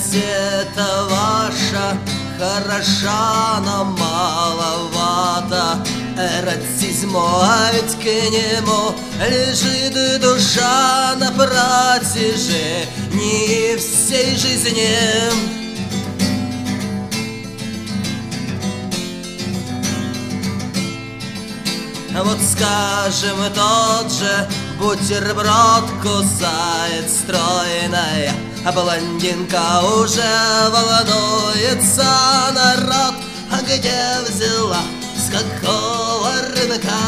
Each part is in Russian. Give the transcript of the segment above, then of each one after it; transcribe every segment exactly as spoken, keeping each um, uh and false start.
Газета ваша хороша, но маловато эротизму, а ведь к нему лежит душа на протяжении всей жизни. Вот скажем, тот же бутерброд кусает стройная блондинка, уже волнуется народ, а где взяла, с какого рынка?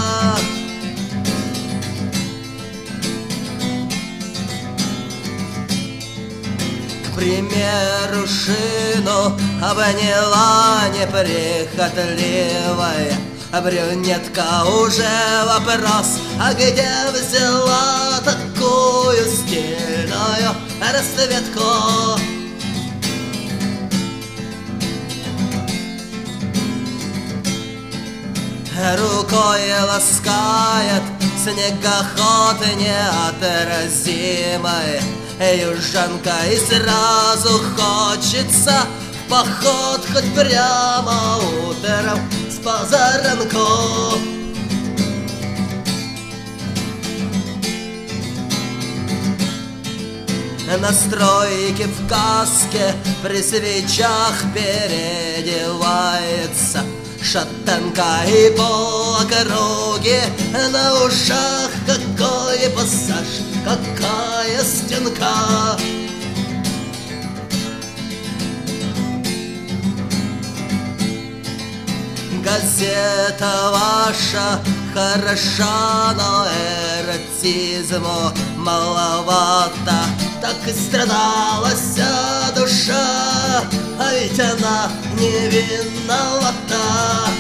К примеру, шину обняла неприхотливая брюнетка, уже вопрос, а где взяла такую стильную расцветку? Рукой ласкает снегоход неотразимая южанка, и сразу хочется в поход, хоть прямо утром с позаранку. На стройке в каске при свечах переодевается шатенка, и по округе на ушах какой пассаж, какая стенка. Газета ваша хороша, но эротизму маловато, так и страдала вся душа, а ведь она не виновата.